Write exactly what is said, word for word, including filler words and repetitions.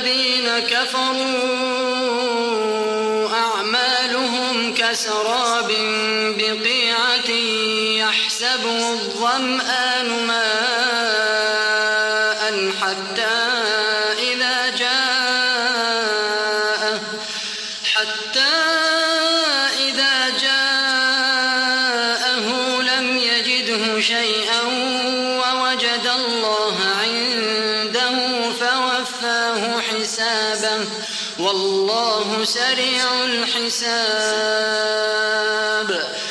الذين كفروا أعمالهم كسراب بقيعة يحسبه الظمآن ماء حتى إذا جاءه حتى إذا جاءه لم يجده شيئا ووجد الله عنده فوفاه حسابه والله سريع الحساب